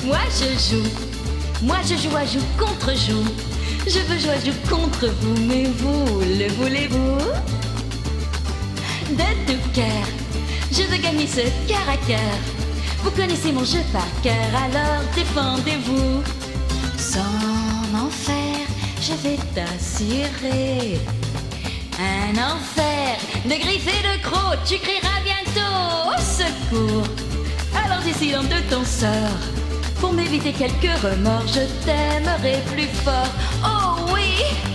Moi je joue à joue contre joue. Je veux jouer à joue contre vous, mais vous, le voulez-vous? De tout cœur, je veux gagner ce cœur à cœur. Vous connaissez mon jeu par cœur, alors défendez-vous. Sans enfer, je vais t'assurer un enfer de griffes et de crocs. Tu crieras bientôt au secours. Alors décide de ton sort. Pour m'éviter quelques remords, je t'aimerai plus fort. Oh oui!